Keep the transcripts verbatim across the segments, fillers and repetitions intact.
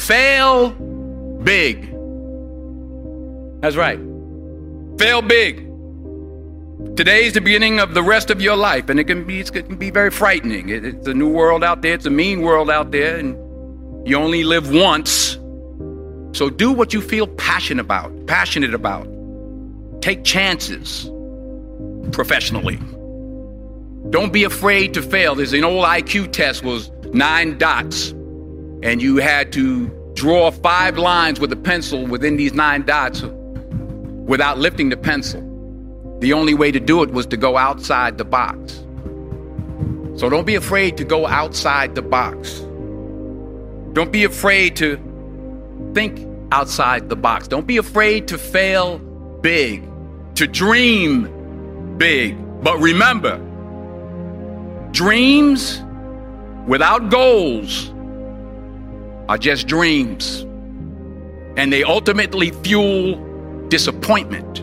Fail big. That's right. Fail big. Today's the beginning of the rest of your life, and it can be, it can be very frightening. It, it's a new world out there. It's a mean world out there, and you only live once. So do what you feel passionate about, passionate about. Take chances professionally. Don't be afraid to fail. There's an old I Q test, was nine dots, and you had to draw five lines with a pencil within these nine dots without lifting the pencil. The only way to do it was to go outside the box. So don't be afraid to go outside the box. Don't be afraid to think outside the box. Don't be afraid to fail big, to dream big. But remember, dreams without goals are just dreams, and they ultimately fuel disappointment.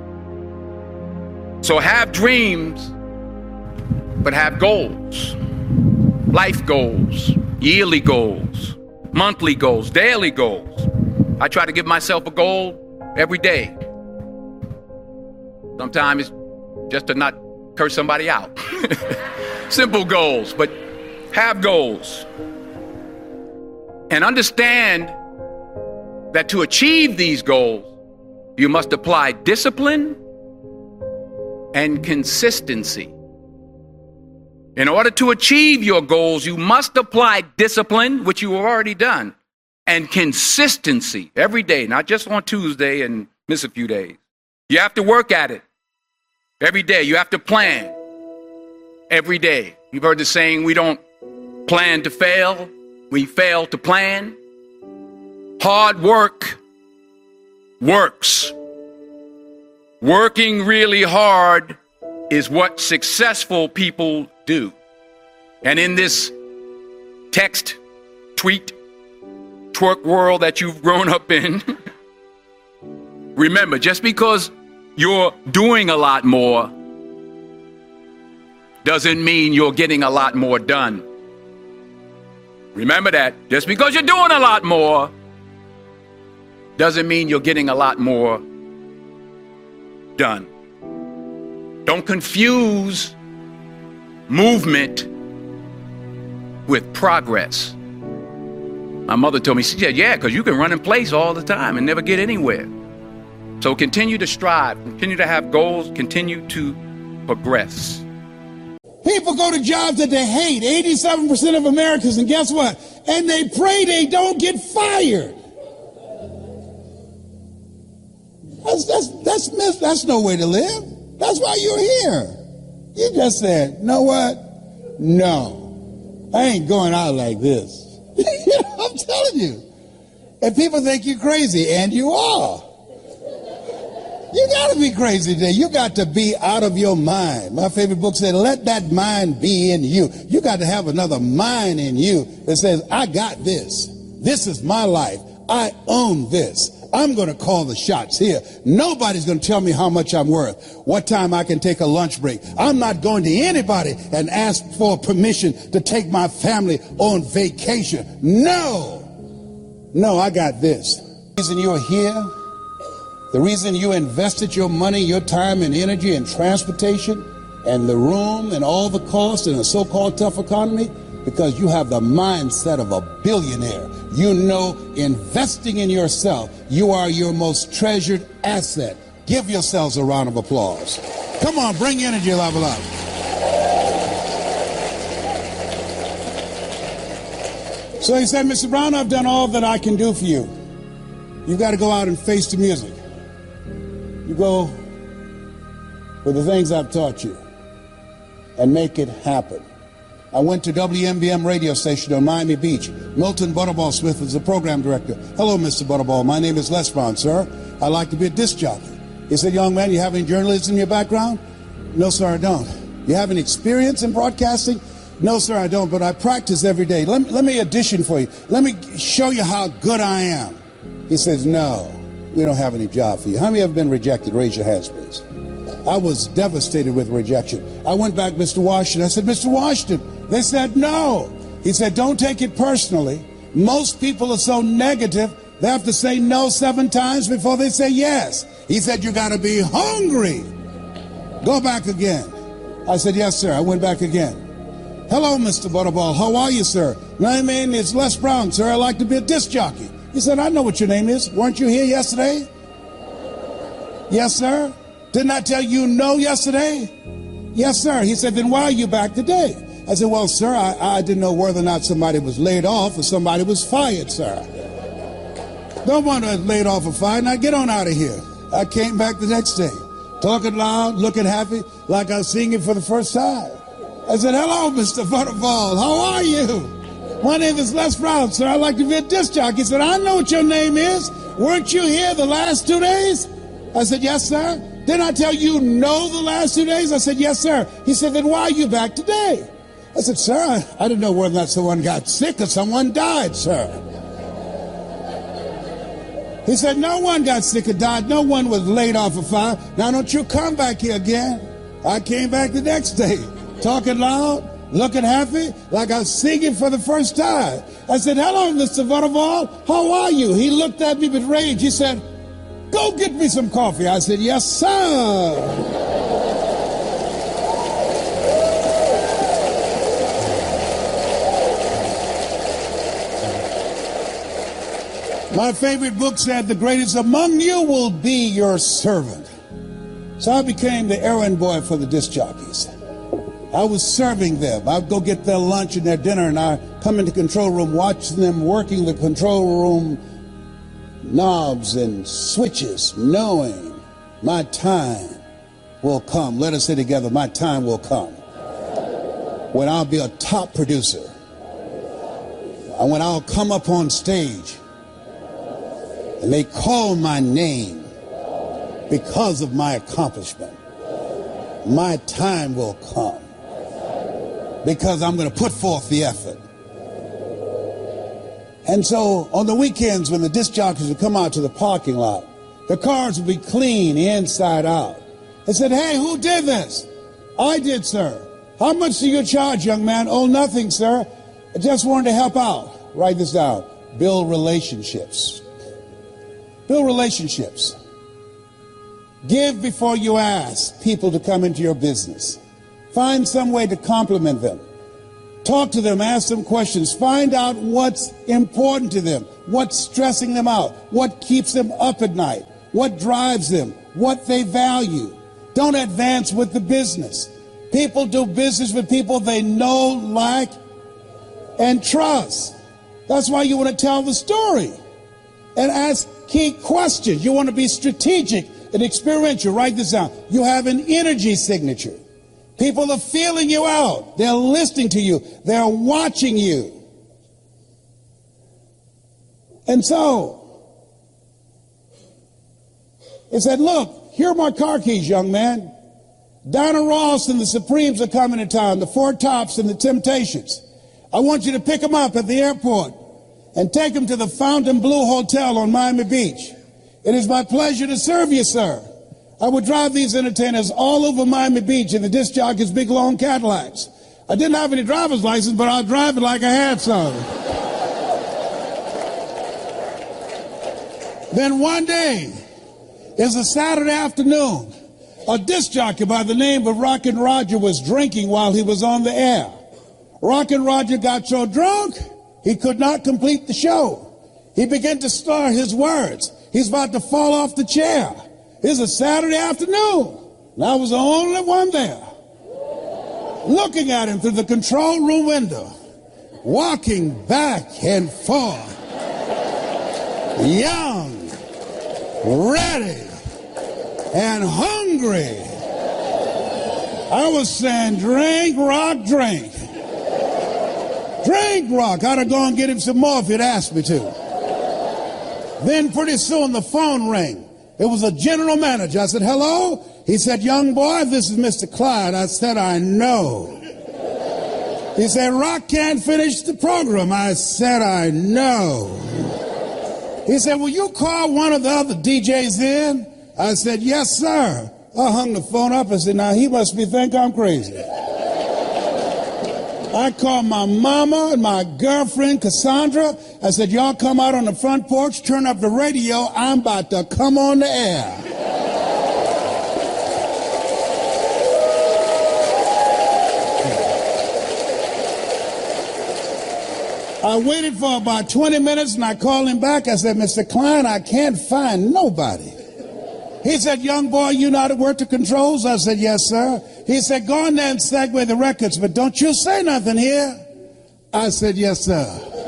So have dreams, but have goals. Life goals, yearly goals, monthly goals, daily goals. I try to give myself a goal every day. Sometimes it's just to not curse somebody out. Simple goals, but have goals. And understand that to achieve these goals, you must apply discipline and consistency. In order to achieve your goals, you must apply discipline, which you have already done, and consistency every day, not just on Tuesday and miss a few days. You have to work at it every day. You have to plan every day. You've heard the saying, we don't plan to fail, we fail to plan. Hard work works. Working really hard is what successful people do. And in this text, tweet, twerk world that you've grown up in, remember, just because you're doing a lot more doesn't mean you're getting a lot more done. Remember that. Just because you're doing a lot more doesn't mean you're getting a lot more done. Don't confuse movement with progress. My mother told me, she said, yeah, because you can run in place all the time and never get anywhere. So continue to strive, continue to have goals, continue to progress. People go to jobs that they hate, eighty-seven percent of Americans, and guess what? And they pray they don't get fired. That's, that's, that's, that's no way to live. That's why you're here. You just said, know what? No, I ain't going out like this. You know, I'm telling you. And people think you're crazy, and you are. You got to be crazy today. You got to be out of your mind. My favorite book said, let that mind be in you. You got to have another mind in you that says, I got this. This is my life. I own this. I'm going to call the shots here. Nobody's going to tell me how much I'm worth, what time I can take a lunch break. I'm not going to anybody and ask for permission to take my family on vacation. No. No, I got this. The reason you're here, the reason you invested your money, your time and energy and transportation and the room and all the costs in a so-called tough economy, because you have the mindset of a billionaire. You know, investing in yourself, you are your most treasured asset. Give yourselves a round of applause. Come on, bring energy level up. So he said, Mister Brown, I've done all that I can do for you. You've got to go out and face the music. You go with the things I've taught you and make it happen. I went to W M B M radio station on Miami Beach. Milton Butterball Smith is the program director. Hello, Mister Butterball. My name is Les Brown, sir. I'd like to be a disc jockey. He said, young man, you have any journalism in your background? No, sir, I don't. You have any experience in broadcasting? No, sir, I don't, but I practice every day. Let me, let me audition for you. Let me show you how good I am. He says, no, we don't have any job for you. How many have been rejected? Raise your hands, please. I was devastated with rejection. I went back, Mister Washington. I said, Mister Washington. They said, no. He said, don't take it personally. Most people are so negative, they have to say no seven times before they say yes. He said, you got to be hungry. Go back again. I said, yes, sir. I went back again. Hello, Mister Butterball. How are you, sir? My name is Les Brown, sir. I'd like to be a disc jockey. He said, I know what your name is. Weren't you here yesterday? Yes, sir. Didn't I tell you no yesterday? Yes, sir. He said, then why are you back today? I said, well, sir, I, I didn't know whether or not somebody was laid off or somebody was fired, sir. Don't want to laid off or fired. Now get on out of here. I came back the next day, talking loud, looking happy, like I was singing for the first time. I said, hello, Mister Butterball. How are you? My name is Les Brown, sir. I'd like to be a disc jockey. He said, I know what your name is. Weren't you here the last two days? I said, yes, sir. Didn't I tell you no the last two days? I said, yes, sir. He said, then why are you back today? I said, sir, I, I didn't know whether or not someone got sick or someone died, sir. He said, no one got sick or died. No one was laid off or fired. Now don't you come back here again. I came back the next day, talking loud, looking happy, like I was singing for the first time. I said, hello, Mister Butterball. How are you? He looked at me with rage. He said, go get me some coffee. I said, yes, sir. My favorite book said, the greatest among you will be your servant. So I became the errand boy for the disc jockeys. I was serving them. I'd go get their lunch and their dinner, and I'd come into the control room, watching them working the control room knobs and switches, knowing my time will come. Let us say together, my time will come, when I'll be a top producer, and when I'll come up on stage and they call my name because of my accomplishment. My time will come because I'm going to put forth the effort. And so on the weekends when the disc jockeys would come out to the parking lot, the cars would be clean inside out. They said, hey, who did this? I did, sir. How much do you charge, young man? Oh, nothing, sir. I just wanted to help out. Write this down. Build relationships. Build relationships. Give before you ask people to come into your business. Find some way to compliment them. Talk to them, ask them questions. Find out what's important to them, what's stressing them out, what keeps them up at night, what drives them, what they value. Don't advance with the business. People do business with people they know, like, and trust. That's why you want to tell the story and ask key questions. You want to be strategic and experiential. Write this down. You have an energy signature. People are feeling you out. They're listening to you. They're watching you. And so, it said, look, here are my car keys, young man. Diana Ross and the Supremes are coming to town, the Four Tops and the Temptations. I want you to pick them up at the airport and take them to the Fontainebleau Hotel on Miami Beach. It is my pleasure to serve you, sir. I would drive these entertainers all over Miami Beach in the disc jockeys' big long Cadillacs. I didn't have any driver's license, but I'll drive it like I had some. Then one day, it's a Saturday afternoon, a disc jockey by the name of Rockin' Roger was drinking while he was on the air. Rockin' Roger got so drunk, he could not complete the show. He began to slur his words. He's about to fall off the chair. It's a Saturday afternoon, and I was the only one there, looking at him through the control room window, walking back and forth, young, ready, and hungry. I was saying, drink, rock, drink. Drink, rock. I'd have gone and get him some more if he'd asked me to. Then pretty soon the phone rang. It was a general manager. I said, hello? He said, young boy, this is Mister Clyde. I said, I know. He said, Rock can't finish the program. I said, I know. He said, will you call one of the other D Js in? I said, yes, sir. I hung the phone up and said, now he must be think I'm crazy. I called my mama and my girlfriend, Cassandra. I said, y'all come out on the front porch, turn up the radio. I'm about to come on the air. I waited for about twenty minutes and I called him back. I said, Mister Klein, I can't find nobody. He said, young boy, you know how to work the controls? I said, yes, sir. He said, go in there and segue the records, but don't you say nothing here. I said, yes, sir.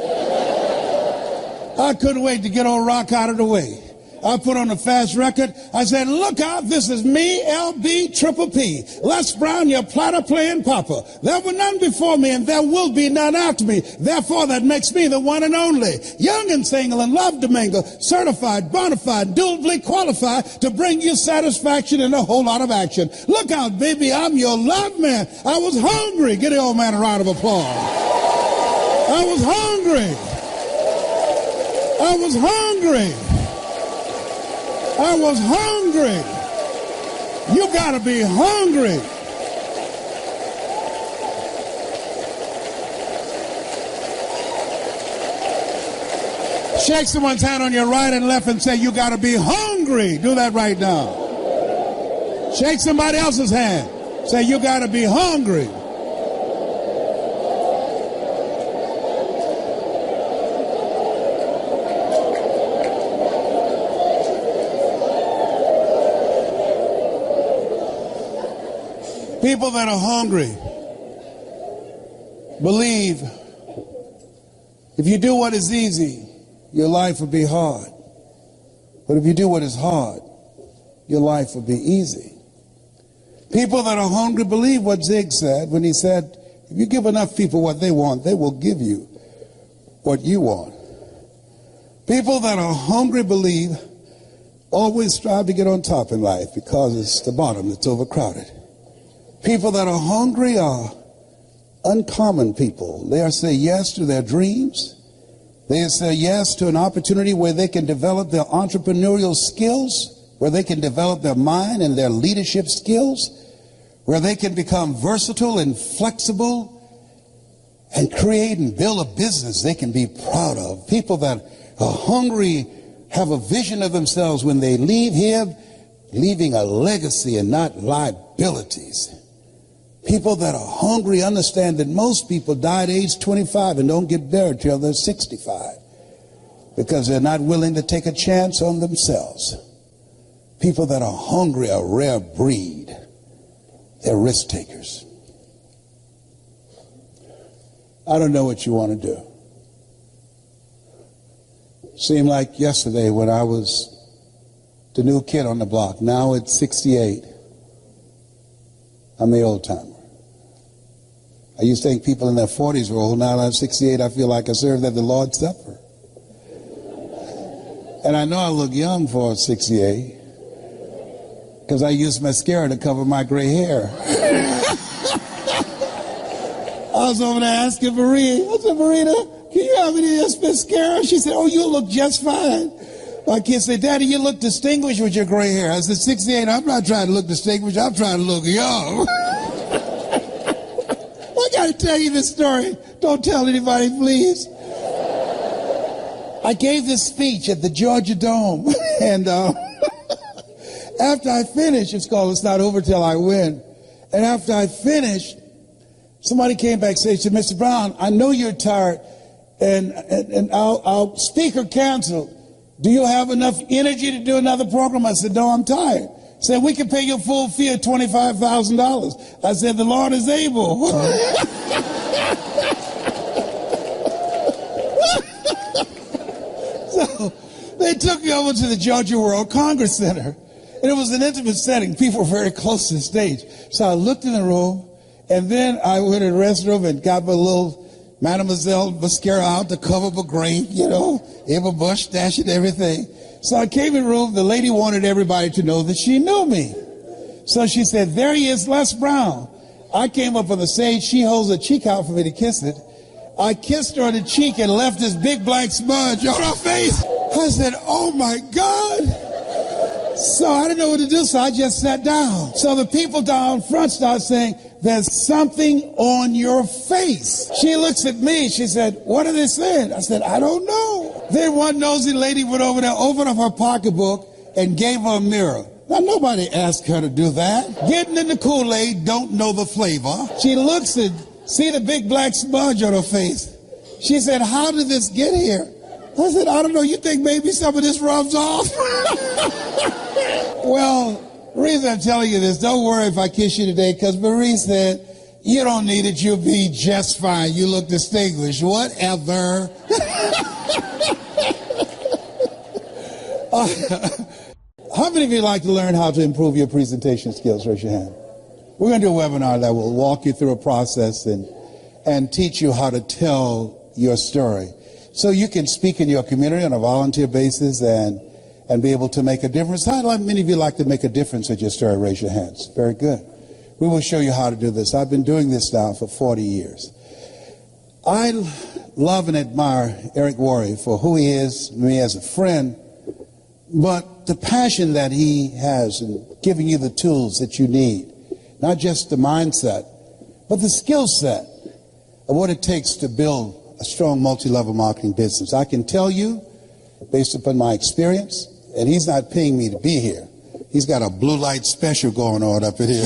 I couldn't wait to get old Rock out of the way. I put on a fast record. I said, look out, this is me, L B, Triple P. Les Brown, your platter playing papa. There were none before me, and there will be none after me. Therefore, that makes me the one and only. Young and single and love to mingle. Certified, bona fide, duly qualified to bring you satisfaction and a whole lot of action. Look out, baby, I'm your love man. I was hungry. Give the old man a round of applause. I was hungry. I was hungry. I was hungry. You gotta be hungry. Shake someone's hand on your right and left and say, you gotta be hungry. Do that right now. Shake somebody else's hand. Say, you gotta be hungry. People that are hungry believe if you do what is easy, your life will be hard. But if you do what is hard, your life will be easy. People that are hungry believe what Zig said when he said, if you give enough people what they want, they will give you what you want. People that are hungry believe always strive to get on top in life because it's the bottom that's overcrowded. People that are hungry are uncommon people. They are say yes to their dreams. They say yes to an opportunity where they can develop their entrepreneurial skills, where they can develop their mind and their leadership skills, where they can become versatile and flexible and create and build a business they can be proud of. People that are hungry have a vision of themselves when they leave here, leaving a legacy and not liabilities. People that are hungry understand that most people die at age twenty-five and don't get buried till they're sixty-five because they're not willing to take a chance on themselves. People that are hungry are a rare breed. They're risk takers. I don't know what you want to do. Seemed like yesterday when I was the new kid on the block. Now it's sixty-eight. I'm the old timer. I used to think people in their forties were old. Now I'm sixty-eight. I feel like I served at the Lord's Supper. And I know I look young for sixty-eight because I used mascara to cover my gray hair. I was over there asking Maria. I said, Marita, can you have any of this mascara? She said, oh, you look just fine. My kids said, Daddy, you look distinguished with your gray hair. I said, sixty-eight, I'm not trying to look distinguished. I'm trying to look young. I got to tell you this story. Don't tell anybody, please. I gave this speech at the Georgia Dome. And uh, after I finished, it's called It's Not Over Till I Win. And after I finished, somebody came back and said, Mister Brown, I know you're tired. And, and, and our, our speaker canceled. Do you have enough energy to do another program? I said, no, I'm tired. He said, we can pay your full fee of twenty-five thousand dollars. I said, the Lord is able. So they took me over to the Georgia World Congress Center. And it was an intimate setting. People were very close to the stage. So I looked in the room, and then I went in the restroom and got my little Mademoiselle mascara out to cover my grain, you know, have a mustache and everything. So I came in the room. The lady wanted everybody to know that she knew me. So she said, there he is, Les Brown. I came up on the stage. She holds her cheek out for me to kiss it. I kissed her on the cheek and left this big black smudge on her face. I said, oh, my God. So I didn't know what to do, so I just sat down. So the people down front started saying, there's something on your face. She looks at me, she said, what are they saying? I said, I don't know. Then one nosy lady went over there, opened up her pocketbook, and gave her a mirror. Now, nobody asked her to do that. Getting in the Kool-Aid, don't know the flavor. She looks at, see the big black smudge on her face. She said, how did this get here? I said, I don't know. You think maybe some of this rubs off? Well, the reason I'm telling you this, don't worry if I kiss you today, because Marie said, you don't need it. You'll be just fine. You look distinguished. Whatever. uh, How many of you like to learn how to improve your presentation skills? Raise your hand. We're going to do a webinar that will walk you through a process and, and teach you how to tell your story. So you can speak in your community on a volunteer basis and, and be able to make a difference. How many of you like to make a difference with your story? Raise your hands. Very good. We will show you how to do this. I've been doing this now for forty years. I love and admire Eric Worre for who he is, me as a friend, but the passion that he has in giving you the tools that you need, not just the mindset, but the skill set of what it takes to build a strong multi-level marketing business. I can tell you, based upon my experience, and he's not paying me to be here. He's got a blue light special going on up in here.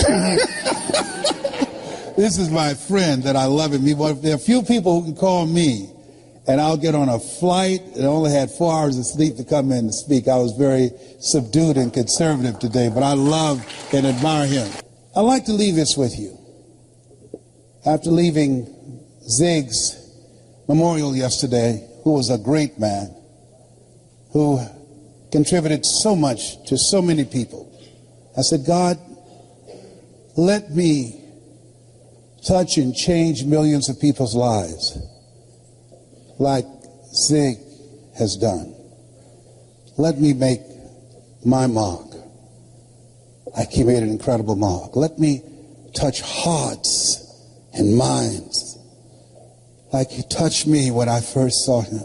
This is my friend that I love him. There are a few people who can call me, and I'll get on a flight and I only had four hours of sleep to come in and speak. I was very subdued and conservative today, but I love and admire him. I'd like to leave this with you. After leaving Zig's memorial yesterday, who was a great man, who contributed so much to so many people, I said, God, let me touch and change millions of people's lives like Zig has done. Let me make my mark. Like he made an incredible mark. Let me touch hearts and minds like he touched me when I first saw him.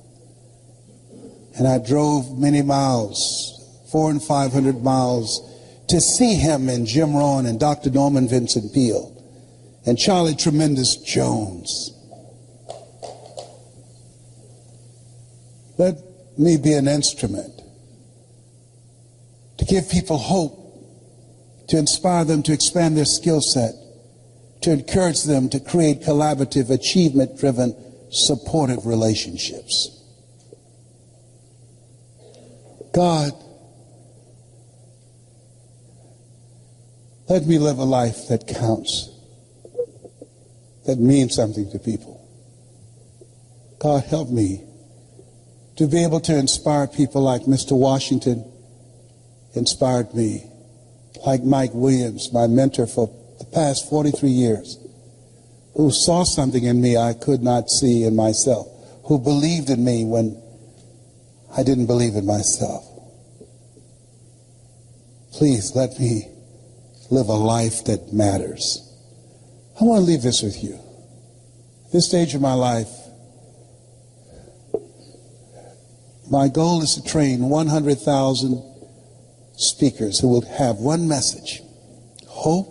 And I drove many miles, four and five hundred miles, to see him and Jim Rohn and Doctor Norman Vincent Peale and Charlie Tremendous Jones. Let me be an instrument to give people hope, to inspire them to expand their skill set, to encourage them to create collaborative, achievement-driven, supportive relationships. God, let me live a life that counts, that means something to people. God, help me to be able to inspire people like Mister Washington inspired me, like Mike Williams, my mentor for the past forty-three years, who saw something in me I could not see in myself, who believed in me when I didn't believe in myself. Please let me live a life that matters. I want to leave this with you. At this stage of my life, my goal is to train one hundred thousand speakers who will have one message: hope,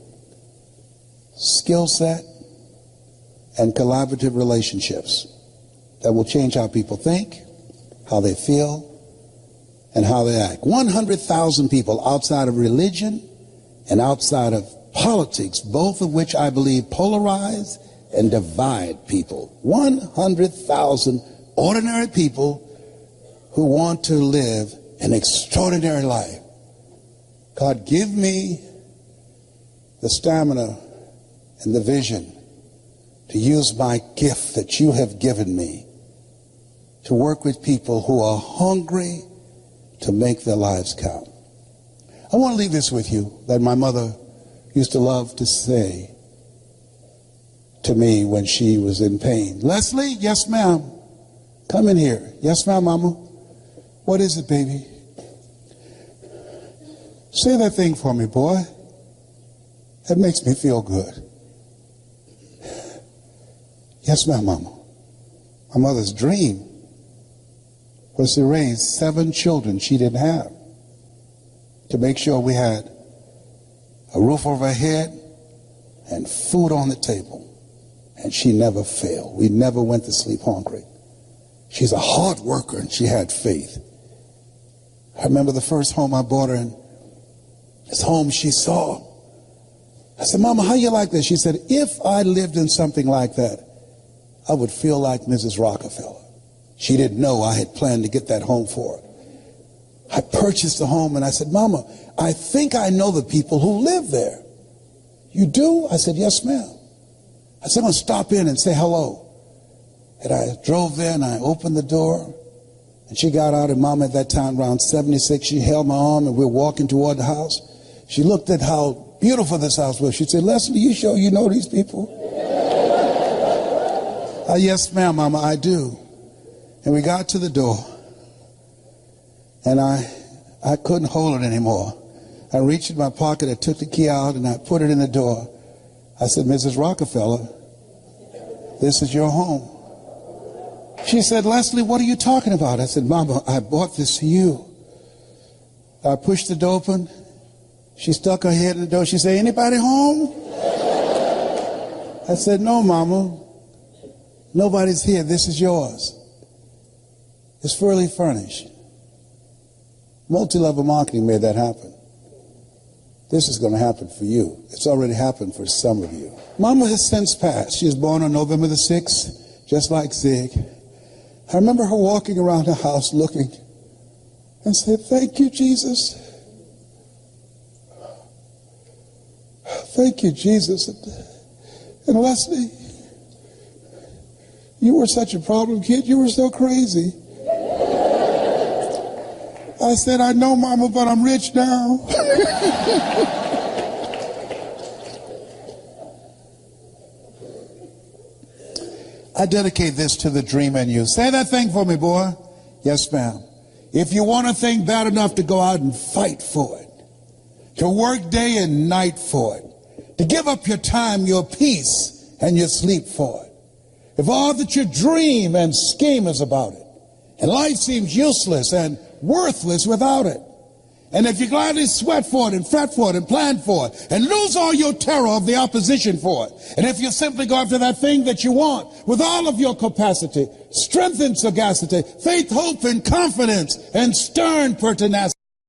skill set, and collaborative relationships that will change how people think, how they feel, and how they act. one hundred thousand people outside of religion and outside of politics, both of which I believe polarize and divide people. one hundred thousand ordinary people who want to live an extraordinary life. God, give me the stamina and the vision to use my gift that you have given me to work with people who are hungry to make their lives count. I want to leave this with you that my mother used to love to say to me when she was in pain. Leslie, yes ma'am. Come in here. Yes ma'am, mama. What is it, baby? Say that thing for me, boy. That makes me feel good. Yes, ma'am, mama. My mother's dream was to raise seven children she didn't have. to make sure we had a roof over our head and food on the table. And she never failed. We never went to sleep hungry. She's a hard worker, and she had faith. I remember the first home I bought her in, this home she saw. I said, Mama, how you like this? She said, if I lived in something like that, I would feel like Missus Rockefeller. She didn't know I had planned to get that home for her. I purchased the home, and I said, Mama, I think I know the people who live there. You do? I said, yes, ma'am. I said, I'm going to stop in and say hello. And I drove there, and I opened the door, and she got out, and Mama at that time, around seventy-six, she held my arm, and we were walking toward the house. She looked at how beautiful this house was. She said, Leslie, you sure you know these people? uh, yes, ma'am, Mama, I do. And we got to the door, and I I couldn't hold it anymore. I reached in my pocket, I took the key out, and I put it in the door. I said, Missus Rockefeller, this is your home. She said, Leslie, what are you talking about? I said, Mama, I bought this for you. I pushed the door open. She stuck her head in the door. She said, anybody home? I said, no, Mama. Nobody's here. This is yours. It's fully furnished. Multi-level marketing made that happen. This is going to happen for you. It's already happened for some of you. Mama has since passed. She was born on November the sixth, just like Zig. I remember her walking around the house looking and said, thank you, Jesus. Thank you, Jesus. And Leslie, you were such a problem kid. You were so crazy. I said, I know, Mama, but I'm rich now. I dedicate this to the dream in you. Say that thing for me, boy. Yes, ma'am. If you want a thing bad enough to go out and fight for it, to work day and night for it, to give up your time, your peace, and your sleep for it, if all that you dream and scheme is about it, and life seems useless and worthless without it, and if you gladly sweat for it and fret for it and plan for it and lose all your terror of the opposition for it, and if you simply go after that thing that you want with all of your capacity, strength and sagacity, faith, hope, and confidence, and stern pertinacity,